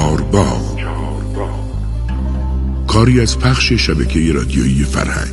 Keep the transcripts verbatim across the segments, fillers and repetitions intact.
چهارباغ، کاری از پخش شبکه رادیویی فرهنگ.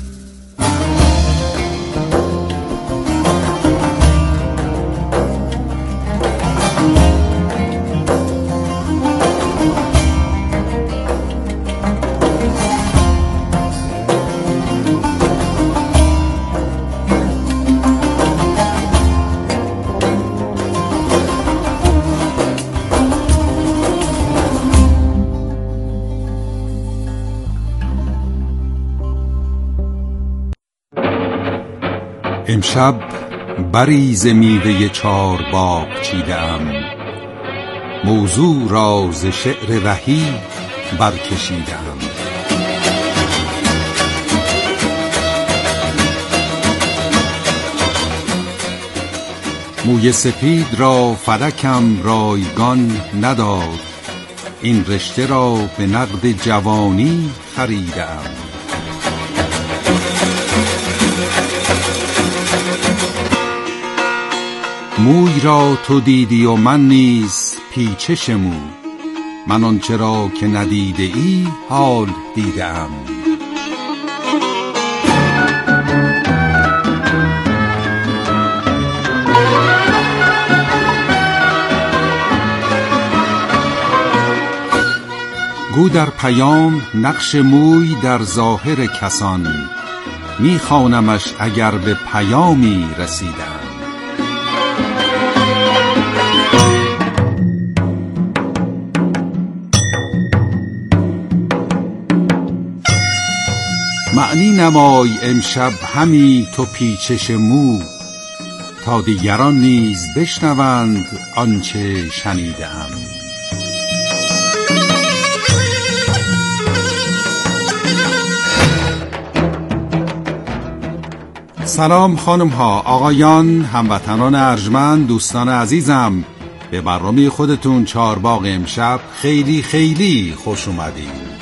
امشب بریز میوه چهارباغ چیدم، موضوع را ز شعر وحید برکشیدم. موی سپید را فلکم رایگان نداد، این رشته را به نقد جوانی خریدم. موی را تو دیدی و من نیز پیچش مو، من آنچه را که ندیده ای حال دیدم. گو در پیام نقش موی در ظاهر کسان، میخوانمش اگر به پیامی رسیدم. معنی نمای امشب همی تو پیچش مو، تا دیگران نیز بشنوند آنچه شنیدم. سلام خانم ها، آقایان، هموطنان ارجمند، دوستان عزیزم، به برنامه خودتون چهارباغ امشب خیلی خیلی خوش اومدید.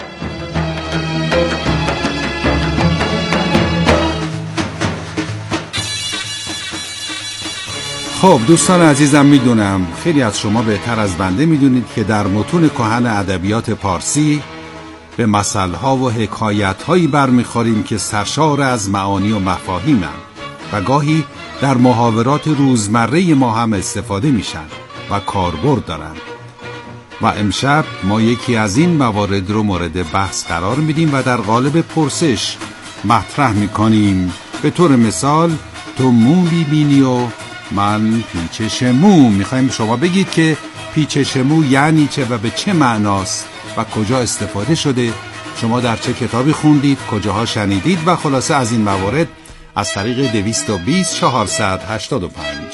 خب دوستان عزیزم، میدونم خیلی از شما بهتر از بنده میدونید که در متون کهن ادبیات پارسی به مثل‌ها و حکایت‌هایی برمیخوریم که سرشار از معانی و مفاهیمند و گاهی در محاورات روزمره ما هم استفاده میشن و کاربرد دارن. و امشب ما یکی از این موارد رو مورد بحث قرار میدیم و در قالب پرسش مطرح میکنیم. به طور مثال، تو مو میبینی و من پیچش مو. میخوایم شما بگید که پیچش مو یعنی چه و به چه معناست و کجا استفاده شده، شما در چه کتابی خوندید، کجاها شنیدید و خلاصه از این موارد از طریق دویست و بیست چهارصد و هشتاد و پنج.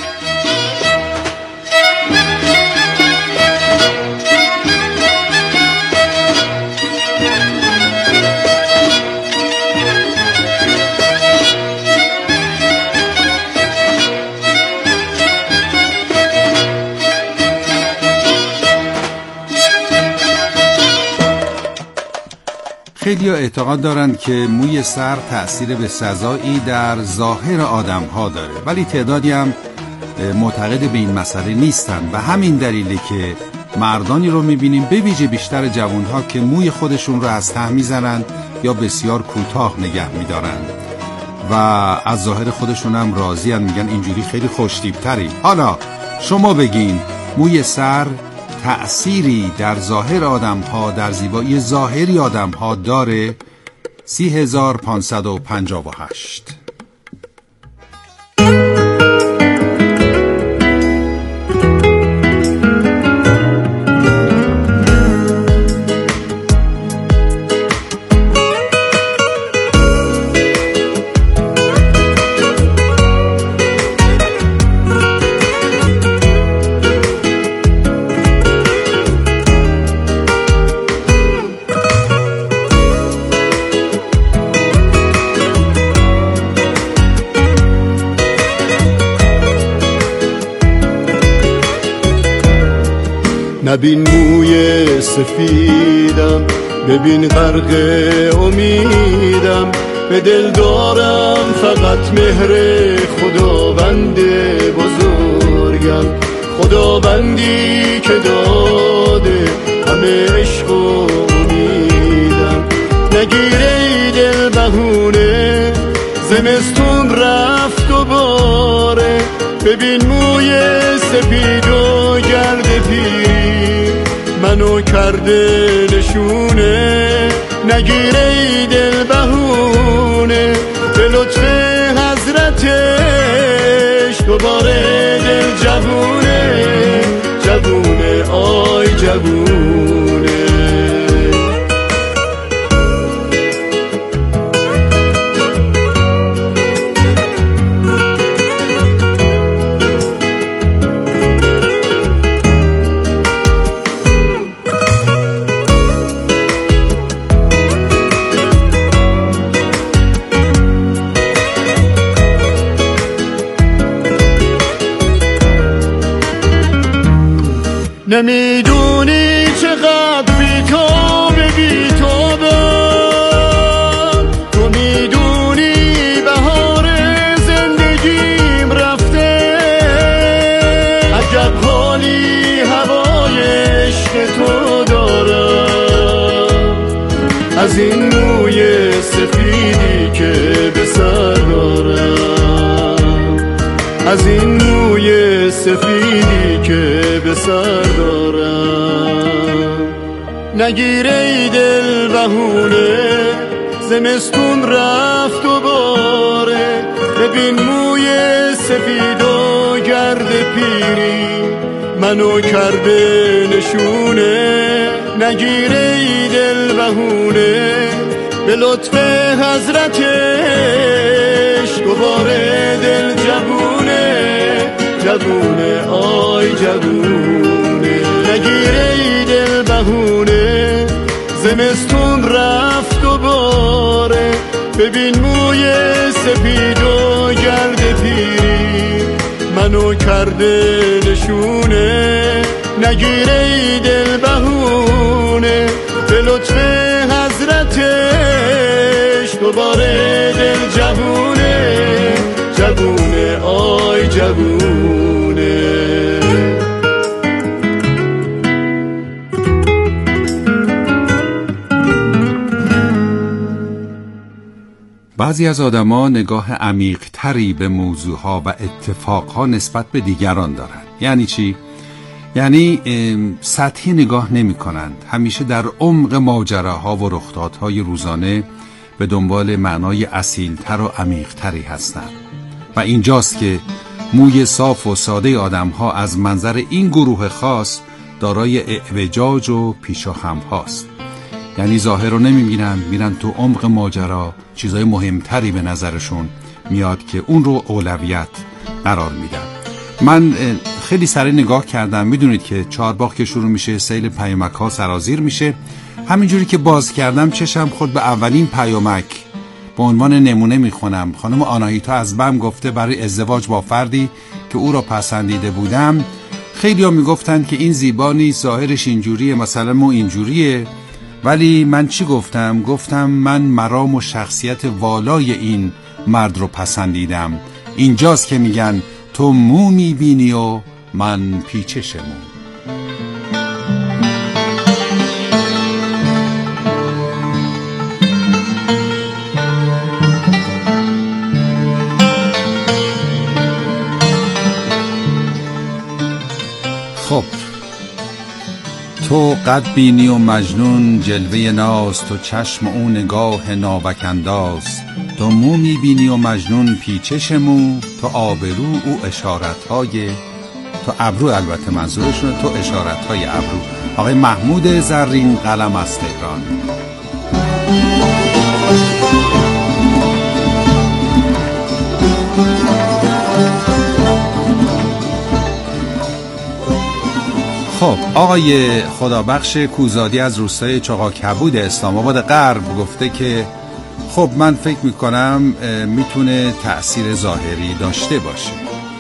خیلی ها اعتقاد دارند که موی سر تأثیر به سزایی در ظاهر آدم ها داره، ولی تعدادی هم معتقد به این مسئله نیستن و همین دلیله که مردانی رو میبینیم به ویژه بیشتر جوان ها که موی خودشون رو از ته میزنن یا بسیار کوتاه نگه میدارن و از ظاهر خودشون هم راضی هن، میگن اینجوری خیلی خوشتیبتری. حالا شما بگین موی سر تأثیری در ظاهر آدم ها، در زیبایی ظاهری آدم ها داره؟ سی هزار پانصد و پنجاه و هشت. نبین موی سفیدم، ببین غرق امیدم، به دل دارم فقط مهر خداوند بزرگم، خداوندی که داده ببین موی سپید و گرد پیری منو کرده نشونه، نگیره ای دل بهونه به لطف حضرتش دوباره دل جوونه، جوونه آی جوونه. نمیدونی چقدر بی‌تاب بی‌تابم، تو میدونی بهار زندگیم رفته، عجب حالی هوای عشق تو دارم، از این موی سفیدی که به سر دارم، از این موی سفیدی که به سر دارم. نگیره ای دل بهونه زمستون رفت و باره، ببین موی سفید و گرد پیری منو کرده نشونه، نگیره ای دل بهونه به لطف حضرتش دوباره دل جوونه، جوونه آی جوونه. نگیره ای دل بهونه زمستون رفت و باره، ببین موی سپید و گرد پیری منو کرده نشونه، نگیره ای دل بهونه به لطف حضرتش دوباره دل جوونه، جوونه آی جوونه. بعضی از آدما نگاه عمیق‌تری به موضوعها و اتفاقها نسبت به دیگران دارند. یعنی چی؟ یعنی سطحی نگاه نمی کنند، همیشه در عمق ماجراها و رخدادهای روزانه به دنبال معنای اصیلتر و عمیق‌تری هستند. و اینجاست که موی صاف و ساده آدم‌ها از منظر این گروه خاص دارای اعوجاج و پیش و خم هاست. یعنی ظاهر رو نمی‌بینن، میرن تو عمق ماجرا، چیزای مهمتری به نظرشون میاد که اون رو اولویت قرار میدن. من خیلی سریع نگاه کردم، میدونید که چهارباغ که شروع میشه سیل پیامک‌ها سرازیر میشه. همینجوری که باز کردم چشم خورد به اولین پیامک. به عنوان نمونه میخونم. خانم آناهیتا از بم گفته برای ازدواج با فردی که او را پسندیده بودم. خیلی ها میگفتن که این زیبا نیست، ظاهرش اینجوریه، مثلا مو اینجوریه. ولی من چی گفتم؟ گفتم من مرام و شخصیت والای این مرد رو پسندیدم. اینجاست که میگن تو مو میبینی و من پیچش مو. خب تو قد بینی و مجنون جلوه ناز، تو چشم او نگاه ناوک انداز، تو مو میبینی و مجنون پیچش مو، تو آبرو او اشارتهای، تو ابرو البته منظورشونه، تو اشارتهای ابرو. آقای محمود زرین قلم از تهران. خب آقای خدابخش کوزادی از روستای چقاکبود اسلام آباد غرب گفته که خب من فکر میکنم میتونه تأثیر ظاهری داشته باشه.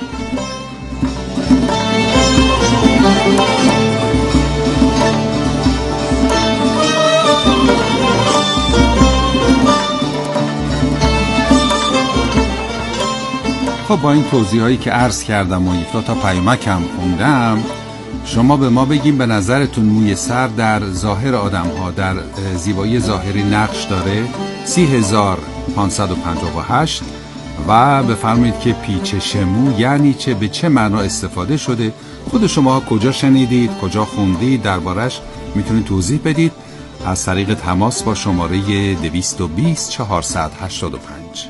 خب با این توضیحایی که عرض کردم و یک تا پیامک هم خوندم، شما به ما بگیم به نظرتون موی سر در ظاهر آدم ها در زیبایی ظاهری نقش داره؟ سی هزار پانصد و پنجاه و هشت و بفرمایید که پیچش مو یعنی چه، به چه معنا استفاده شده، خود شما کجا شنیدید، کجا خوندید، دربارش میتونید توضیح بدید از طریق تماس با شماره دویست و بیست چهارصد و هشتاد و پنج.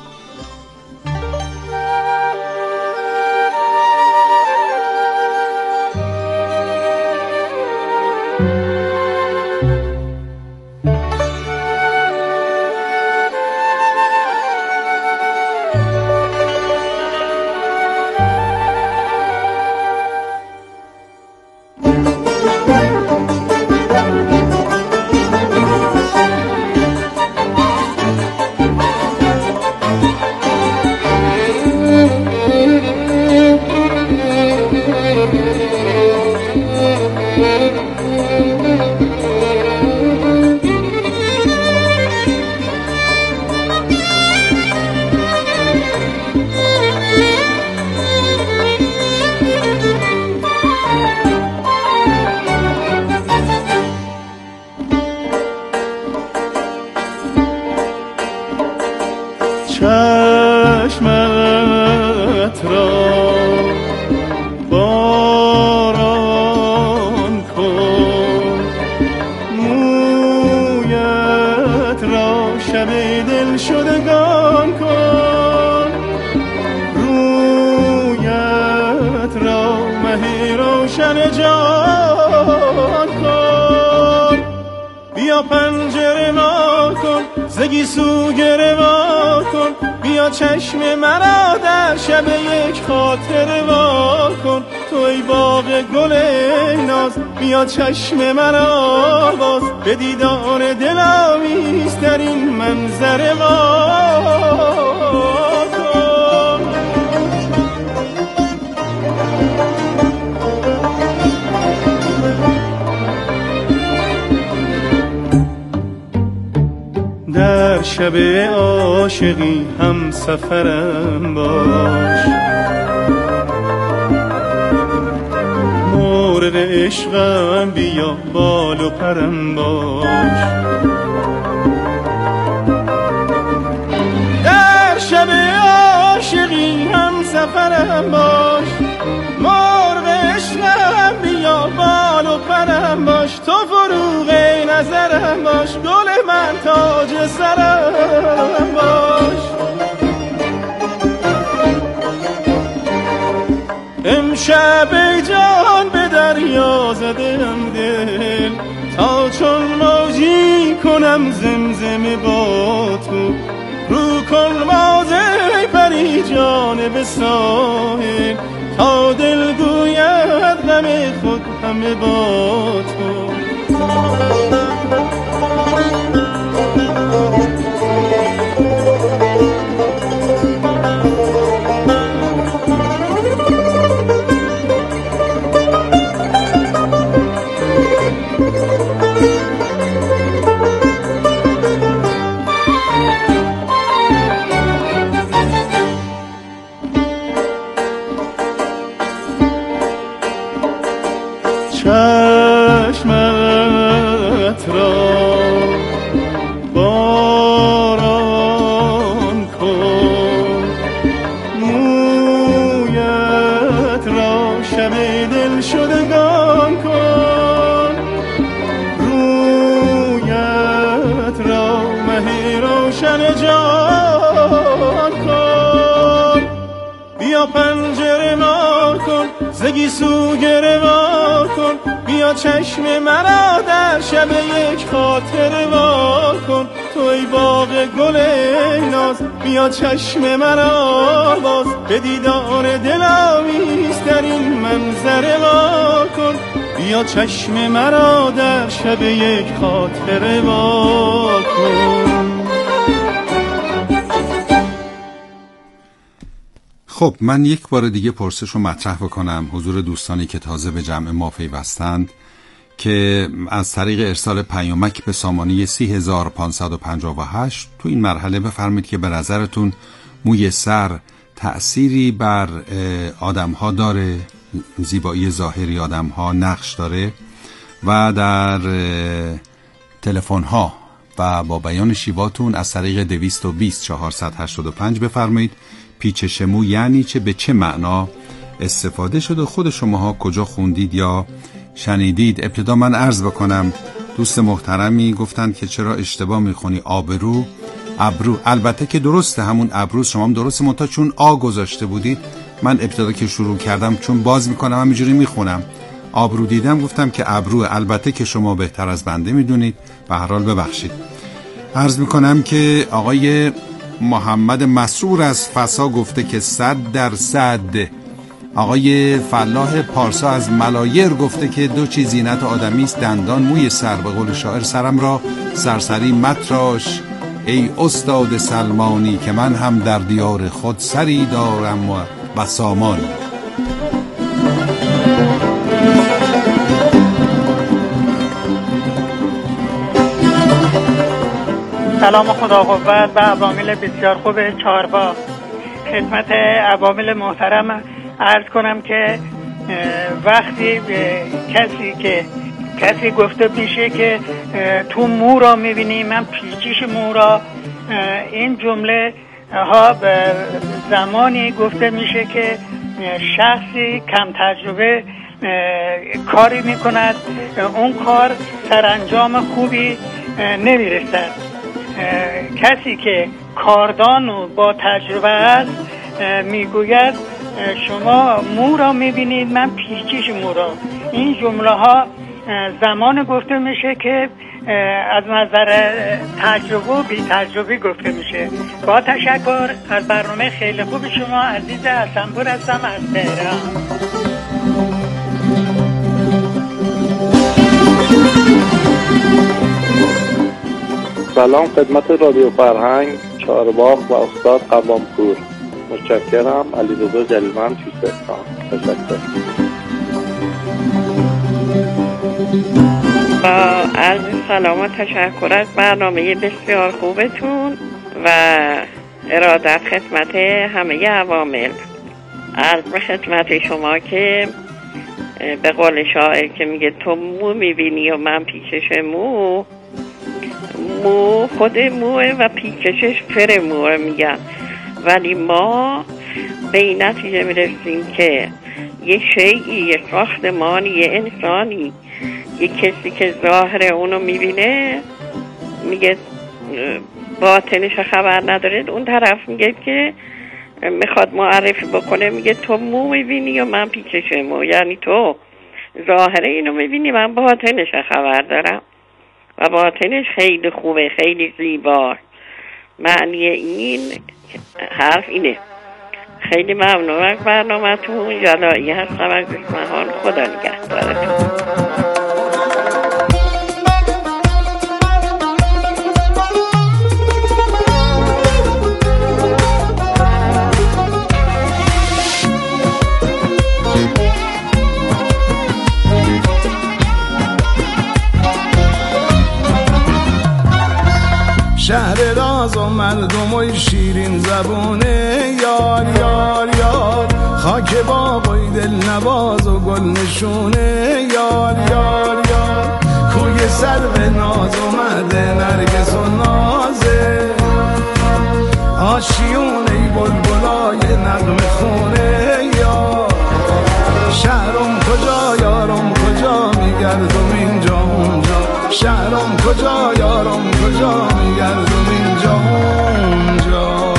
چشمت را باران کن، مویت را شب دل شدگان کن، رویت را مه روشن جان کن. بیا پنجره وا کن، زگی سو گره وا کن، بیا چشم مرا در شب یک خاطر وا کن. تو ای باغ گل ناز، بیا چشم مرا باز، به دیدار دلاویز در این منظر وا کن. در شب عاشقی هم سفرم باش، مرغ عشقم بیا بال و پرم باش. در شب عاشقی هم سفرم باش، مرغ عشقم بیا بال و پرم باش. تو فروغ نظرم باش، گل من تاج سرم باش. امشب ای جان به دریا زدم دل، تا چون موجی کنم زمزمه با تو. رو کن باز ای پری جانب ساحل، تا دل گوید غم خود همه با تو. چشمت را باران کن، مویت را شب دل شدگان کن، رویت را مه روشن جان کن. بیا پنجره وا کن، زگی سو گره وا کن، بیا چشم مرا در شب یک خاطر وا کن. تو ای باغ گل ناز، بیا چشم مرا باز، به دیدار دلاویز در این منظر وا کن. بیا چشم مرا در شب یک خاطر وا کن. خب من یک بار دیگه پرسش رو مطرح بکنم حضور دوستانی که تازه به جمع ما پیوستند که از طریق ارسال پیامک به سامانه سی هزار و پانصد و پنجاه و هشت تو این مرحله بفرمایید که به نظرتون موی سر تأثیری بر آدم ها داره، زیبایی ظاهری آدم ها نقش داره، و در تلفن ها و با بیان شیواتون از طریق دویست و بیست چهارصد و هشتاد و پنج بفرمایید. پیچش مو یعنی چه، به چه معنا استفاده شده، خود شماها کجا خوندید یا شنیدید؟ ابتدا من عرض بکنم دوست محترمی گفتن که چرا اشتباه میخونی آبرو ابرو. البته که درسته، همون ابرو شما هم درسته، منتها چون آ گذاشته بودید من ابتدا که شروع کردم چون باز میکنم همینجوری میخونم آبرو دیدم گفتم که ابرو. البته که شما بهتر از بنده میدونید، به هر حال ببخشید. عرض میکنم که آقای محمد مسرور از فسا گفته که صد درصد. آقای فلاح پارسا از ملایر گفته که دو چیز زینت آدمی است، دندان موی سر. به قول شاعر سرم را سرسری متراش ای استاد سلمانی، که من هم در دیار خود سری دارم و بسامان. سلام خدا قوت و عوامل بسیار خوب چهارباغ. خدمت عوامل محترم عرض کنم که وقتی کسی که کسی گفته میشه که تو مو را میبینی، من پیچش مو را، این جمله ها به زمانی گفته میشه که شخصی کم تجربه کاری میکند، اون کار سرانجام خوبی نمیرسد. کسی که کاردان و با تجربه است میگوید شما مو را میبینید، من پیچش مو را. این جمله ها زمان گفته میشه که از نظر تجربه و بی تجربه گفته میشه. با تشکر از برنامه خیلی خوب شما. عزیز حسنپور هستم از تهران. سلام خدمت رادیو فرهنگ چهارباغ و استاد قوامپور. متشکرم. علیرضا جلیلمند چیستان. تشکر. با عرض سلام و تشکر از برنامه بسیار خوبتون و ارادت خدمت همه عوامل. عرض به خدمت شما که به قول شاعر که میگه تو مو میبینی و من پیچش مو، مو خود موه و پیچشش پر موه میگن، ولی ما به این نتیجه میرسیم که یه شیئی، یه ساختمانی، یه انسانی، یه کسی که ظاهر اونو میبینه میگه باطنش خبر نداره، اون طرف میگه که میخواد معرفی بکنه میگه تو مو میبینی و من پیچش مو، یعنی تو ظاهر اینو میبینی من باطنش خبر دارم و باطنش خیلی خوبه، خیلی زیبا. معنی این حرف اینه. خیلی ممنون از برنامه‌تون. جلایی هستم از اصفهان. خدا نگهدارتون. شهر راز و مردم و شیرین زبونه، یار یار یار خاک باغوی دل نواز و گل نشونه، یار یار یار کوی سر به ناز اومده نرگس و نازه، آشیونه بلبلای نغمه خونه، یار شهرم کجا یارم کجا میگردم اینجا اونجا، شهرم کجا یارم کجا میگردم اینجا اونجا.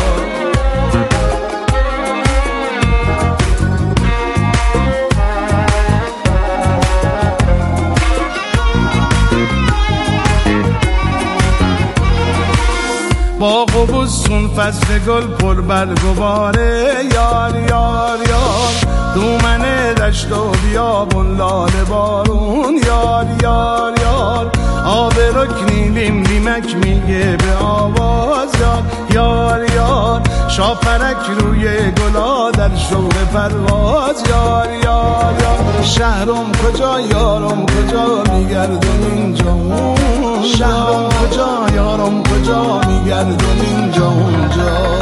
باغ و بستون فصل گل پر برگ و باره، یار یار یار دومن دشت و بیابون لاله بارون، یار یار یار آب رکنی بیم بیمک میگه به آواز، یار یار یار شاپرک روی گلا در شوق پرواز، یار یار یار شهرم کجا یارم کجا میگردم اینجا اونجا، شهرم کجا یارم کجا میگردم اینجا اونجا.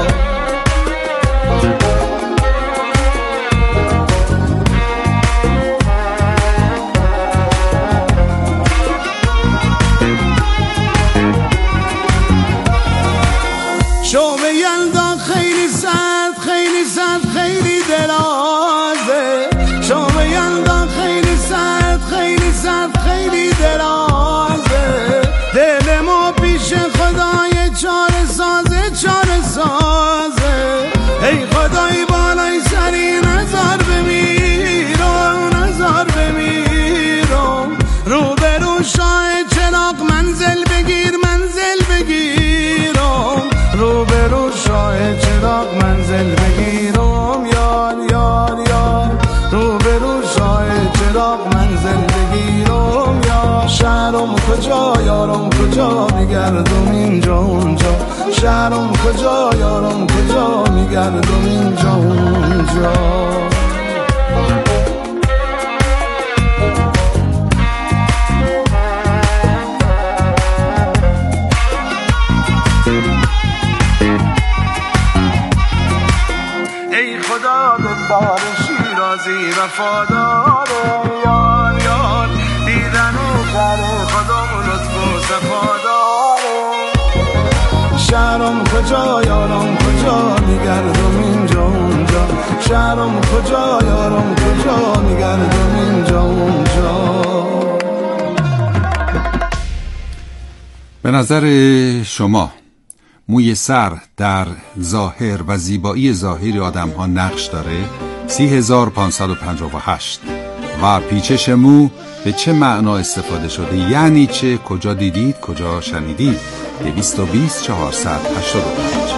رو شاه چراغ منزل بگیر منزل بگیرم، رو به رو شاه چراغ منزل بگیرم، یار یار یار رو به رو شاه چراغ منزل بگیرم، یا شهرم کجا یارم کجا میگردم اینجا اونجا، شهرم کجا یارم کجا میگردم اینجا اونجا. ای خدا دلدار شیرازی وفاداره، یار یار دیدن و کره خودم لطف و صفاداره، شهرم کجا یارم کجا میگردم اینجا اونجا، شهرم کجا یارم کجا میگردم اینجا اونجا. به نظر شما موی سر در ظاهر و زیبایی ظاهری آدم ها نقش داره؟ سی هزار پانصد و پنجاه و هشت. و پیچش مو به چه معنا استفاده شده؟ یعنی چه؟ کجا دیدید؟ کجا شنیدید؟ دویست و بیست چهارصد هشتاد و پنج.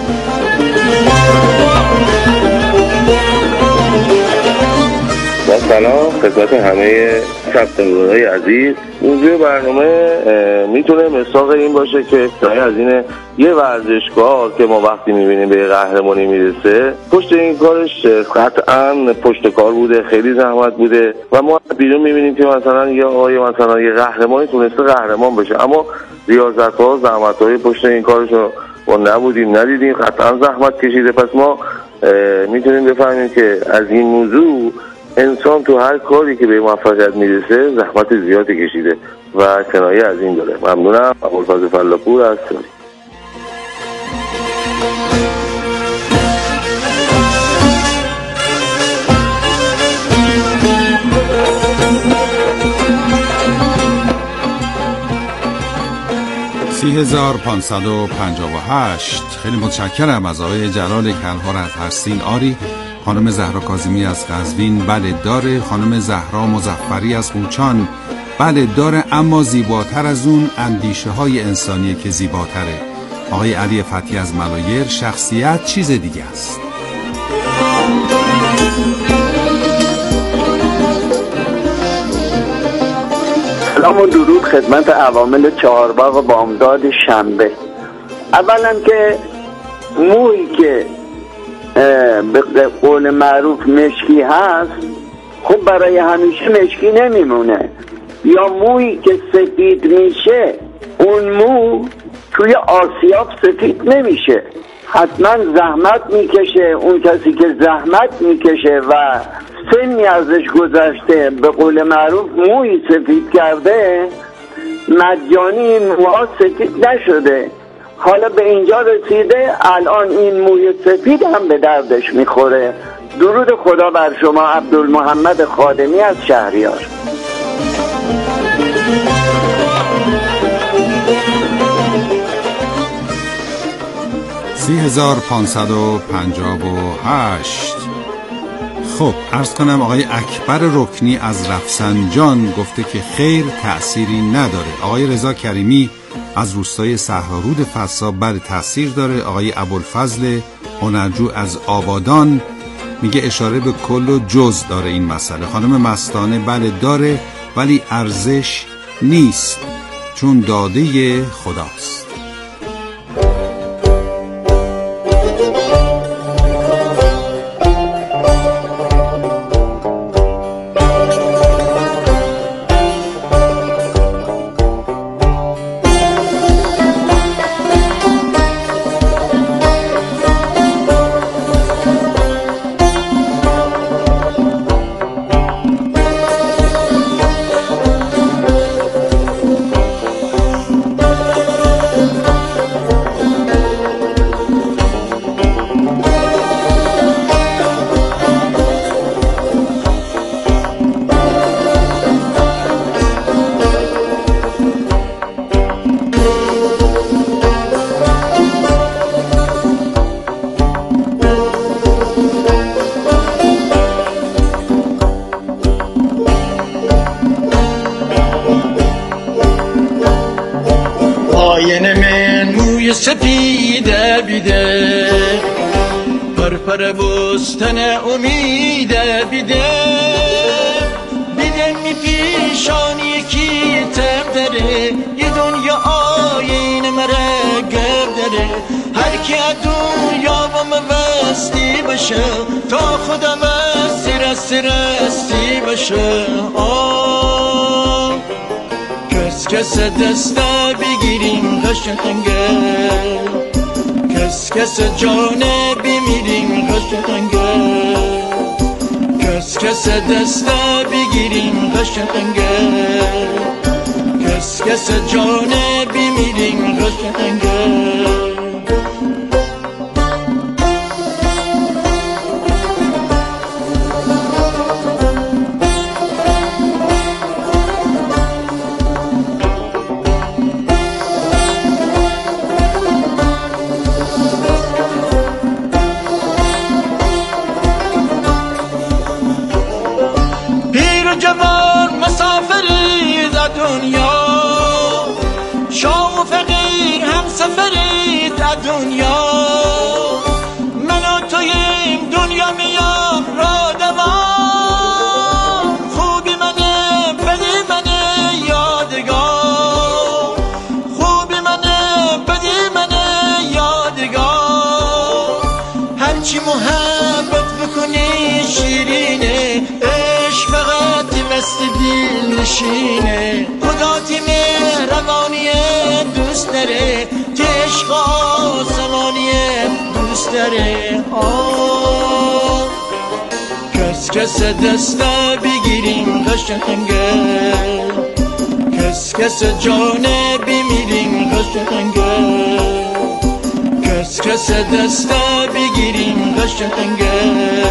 با سلام خدمت همه شب‌های عزیز. موضوع برنامه میتونه مساق این باشه که سایه از اینه یه ورزشگاه که ما وقتی میبینیم به قهرمانی میرسه، پشت این کارش قطعا پشت کار بوده، خیلی زحمت بوده و ما بیرون میبینیم که مثلا یه آقای مثلا یه قهرمانی تونسته قهرمان بشه، اما ریاضت‌ها زحمت‌های پشت این کارشو ما نبودیم ندیدیم، قطعا زحمت کشیده. پس ما میتونیم بفهمیم که از این موضوع انسان تو هر کاری که به موفقیت میرسه زحمت زیادی کشیده و کنایه از این داره. ممنونم. ابوالفضل فلاپور از ساری. سی هزار پانصد و پنجاه و هشت. خیلی متشکرم از آقای جلال کلهر از هرسین آری، خانم زهرا کاظمی از قزوین بله داره، خانم زهرا مظفری از قوچان بله داره، اما زیباتر از اون اندیشه های انسانیه که زیباتره. آقای علی فتحی از ملایر شخصیت چیز دیگه است. سلام و درود خدمت عوامل چهارباغ و بامداد شنبه. اولا که مویی که به قول معروف مشکی هست، خب برای همیشه مشکی نمیمونه، یا مویی که سفید میشه اون مو توی آسیاب سفید نمیشه، حتما زحمت میکشه. اون کسی که زحمت میکشه و سنی ازش گذشته به قول معروف موی سفید کرده، مجانی موها سفید نشده، حالا به اینجا رسیده الان این موی سفید هم به دردش میخوره. درود خدا بر شما. عبدالمحمد خادمی از شهریار. سی هزار پانصد و پنجاه و هشت. خب عرض کنم آقای اکبر رکنی از رفسنجان گفته که خیر تأثیری نداره. آقای رضا کریمی از روستای صحرارود فسا بله تأثیر داره. آقای ابوالفضل هنرجو از آبادان میگه اشاره به کل و جز داره این مسئله. خانم مستانه بله داره ولی ارزش نیست چون داده خداست. موی سپیده بیده پرپر بستن امید بیده بیده می پیشانی یکی تب داره یه دنیا آین مره گرد داره هر کی دنیا با مبستی باشه تا خودم رستی رستی رستی باشه آه کس کس دسته بگیریم قشنگه کس کس جانه بمیریم قشنگه کس کس دسته بگیریم قشنگه کس کس جانه بمیریم قشنگه جوان مسافری در دنیا شاه و فقیر هم سفری در دنیا من و تویم دنیا میام را دوام خوبی منه بدی منه یادگار خوبی منه بدی منه یادگار هرچی محبت بکنی شیرینه عشق فقط دست دل نشینه خدا تی مهربانیه دوست داره که عشق آسمانیه دوست داره آه کس کس دسته بگیریم قشنگه کس کس جانه بمیریم قشنگه کس کس دسته بگیریم قشنگه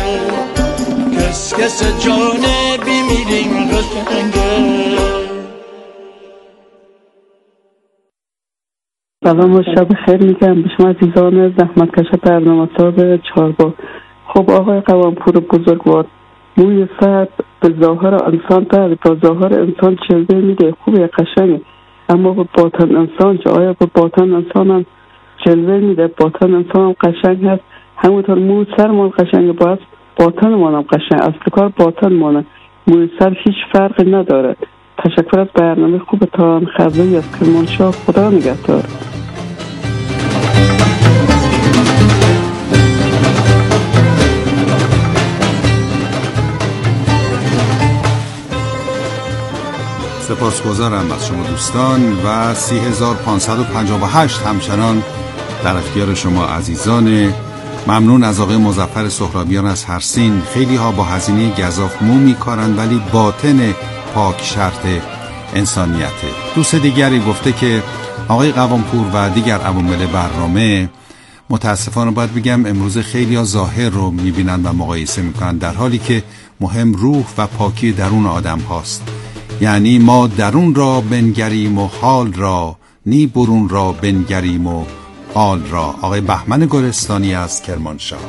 کس کس جانه بمیریم قشنگه سلام و شب خیر میگم به شما عزیزان زحمتکش برنامه ساز چهارباغ. خب آقای قوامپور بزرگوار، موی سر به ظاهر انسان بله تا ظاهر انسان جلوه میده خوبه قشنگه، اما به باطن انسان چه؟ آیا به باطن انسان هم جلوه میده؟ باطن انسان هم قشنگ هست همونطور موی سرمان قشنگه باید باطن مانم قشنگ اصل کار باطن مانم موی سر هیچ فرقی نداره. تشکر از برنامه خوبتان. خزایی از کرمانشاه. خدا نگهدار. سپاسگزارم از شما دوستان و سی هزار و پانصد و پنجاه و هشت همچنان در اختیار شما عزیزان. ممنون از آقای مظفر سهرابیان از هرسین. خیلی ها با هزینه گزاف مو میکارن ولی باطن پاک شرط انسانیته. دوست دیگری گفته که آقای قوامپور و دیگر عوامل برنامه متاسفانه باید بگم امروز خیلی ها ظاهر رو میبینن و مقایسه میکنن در حالی که مهم روح و پاکی درون آدم هاست. یعنی ما درون را بنگریم و حال را، نی برون را بنگریم و حال را. آقای بهمن گلستانی از کرمانشاه.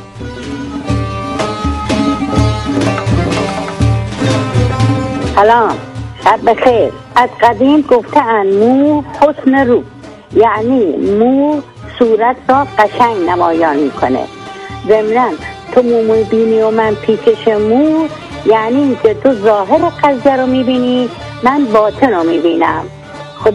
سلام، شب بخیر. از قدیم گفته‌اند مو حسن رو، یعنی مو صورت را قشنگ نمایان میکنه. ضمناً تو مو میبینی و من پیچش مو، یعنی که تو ظاهر قضیه رو میبینی من باطن رو میبینم.